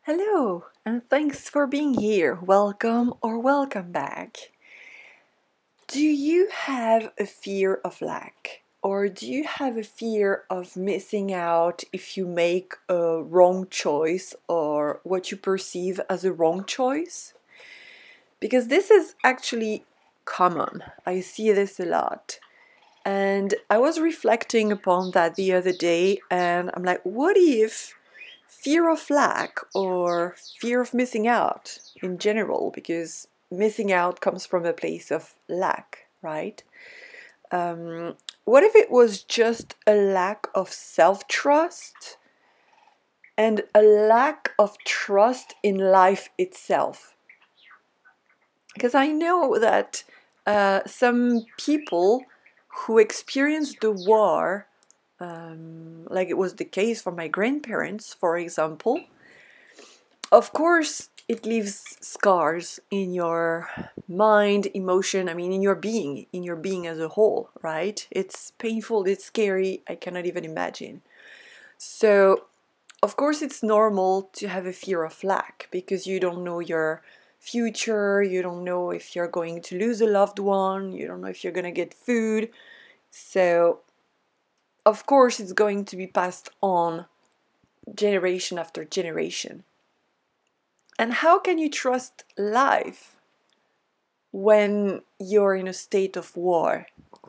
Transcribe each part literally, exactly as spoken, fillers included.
Hello, and thanks for being here. Welcome or welcome back. Do you have a fear of lack? Or do you have a fear of missing out if you make a wrong choice or what you perceive as a wrong choice? Because this is actually common. I see this a lot. And I was reflecting upon that the other day, and I'm like, what if fear of lack or fear of missing out in general, because missing out comes from a place of lack, right? Um, what if it was just a lack of self-trust and a lack of trust in life itself? Because I know that uh, some people who experienced the war, um, like it was the case for my grandparents, for example, of course, it leaves scars in your mind, emotion, I mean, in your being, in your being as a whole, right? It's painful, it's scary, I cannot even imagine. So, of course, it's normal to have a fear of lack because you don't know your future, you don't know if you're going to lose a loved one, you don't know if you're going to get food. So, of course, it's going to be passed on generation after generation. And how can you trust life when you're in a state of war?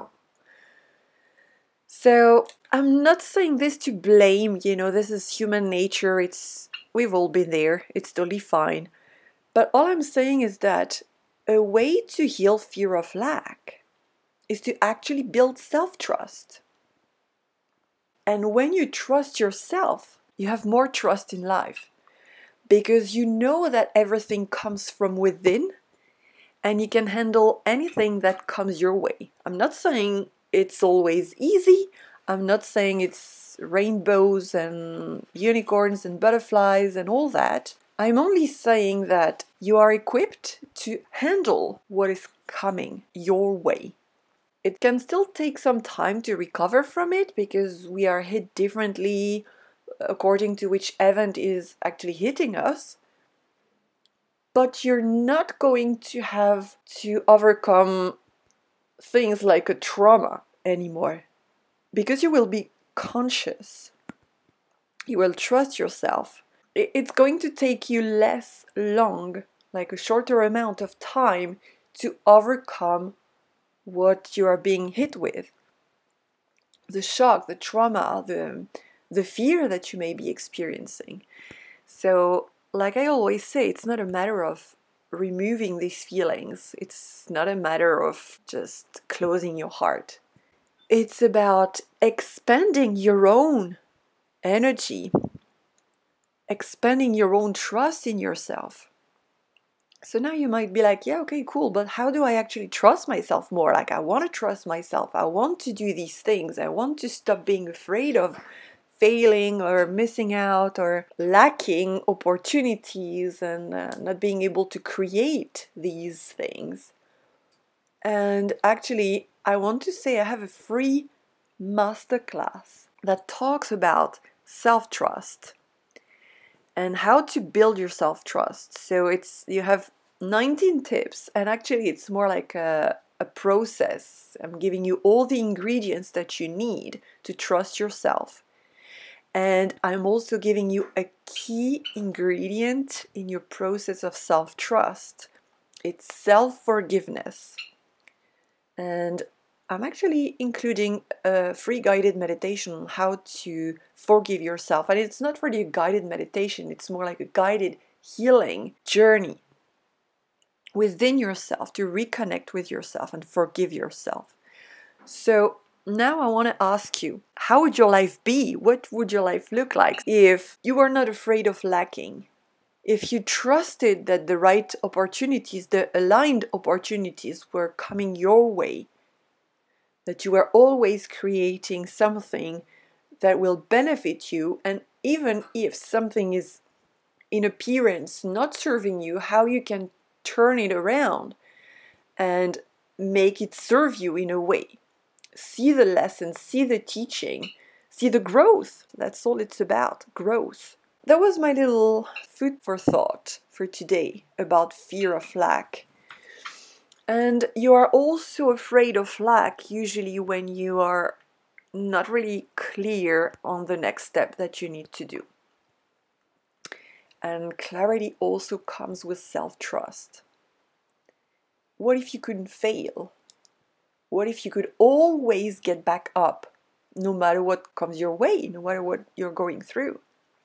So I'm not saying this to blame, you know, this is human nature, it's we've all been there, it's totally fine. But all I'm saying is that a way to heal fear of lack is to actually build self-trust. And when you trust yourself, you have more trust in life because you know that everything comes from within and you can handle anything that comes your way. I'm not saying it's always easy. I'm not saying it's rainbows and unicorns and butterflies and all that. I'm only saying that you are equipped to handle what is coming your way. It can still take some time to recover from it because we are hit differently according to which event is actually hitting us. But you're not going to have to overcome things like a trauma anymore because you will be conscious. You will trust yourself. It's going to take you less long, like a shorter amount of time to overcome what you are being hit with. The shock, the trauma, the, the fear that you may be experiencing. So, like I always say, it's not a matter of removing these feelings. It's not a matter of just closing your heart. It's about expanding your own energy, expanding your own trust in yourself. So now you might be like, yeah, okay, cool, but how do I actually trust myself more? Like, I want to trust myself. I want to do these things. I want to stop being afraid of failing or missing out or lacking opportunities and uh, not being able to create these things. And actually, I want to say I have a free masterclass that talks about self-trust and how to build your self-trust. So it's you have nineteen tips, and actually it's more like a, a process. I'm giving you all the ingredients that you need to trust yourself. And I'm also giving you a key ingredient in your process of self-trust. It's self-forgiveness. And I'm actually including a free guided meditation on how to forgive yourself. And it's not really a guided meditation, it's more like a guided healing journey within yourself to reconnect with yourself and forgive yourself. So now I want to ask you, how would your life be? What would your life look like if you were not afraid of lacking? If you trusted that the right opportunities, the aligned opportunities were coming your way, that you were always creating something that will benefit you, and even if something is in appearance not serving you, how you can turn it around and make it serve you in a way. See the lesson, see the teaching, see the growth. That's all it's about, growth. That was my little food for thought for today about fear of lack. And you are also afraid of lack usually when you are not really clear on the next step that you need to do. And clarity also comes with self-trust. What if you couldn't fail? What if you could always get back up, no matter what comes your way, no matter what you're going through?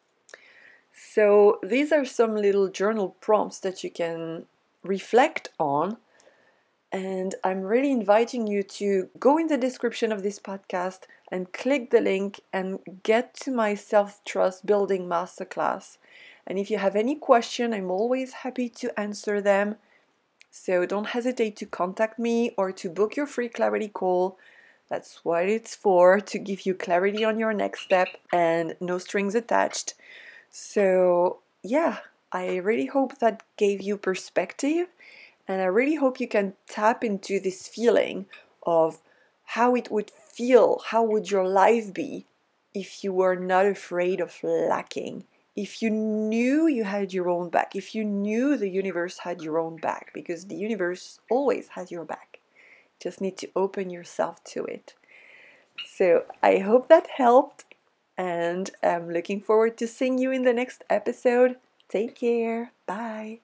So these are some little journal prompts that you can reflect on. And I'm really inviting you to go in the description of this podcast and click the link and get to my self-trust building masterclass. And if you have any question, I'm always happy to answer them. So don't hesitate to contact me or to book your free clarity call. That's what it's for, to give you clarity on your next step and no strings attached. So yeah, I really hope that gave you perspective, and I really hope you can tap into this feeling of how it would feel, how would your life be if you were not afraid of lacking. If you knew you had your own back, if you knew the universe had your own back, because the universe always has your back. Just need to open yourself to it. So I hope that helped, and I'm looking forward to seeing you in the next episode. Take care. Bye.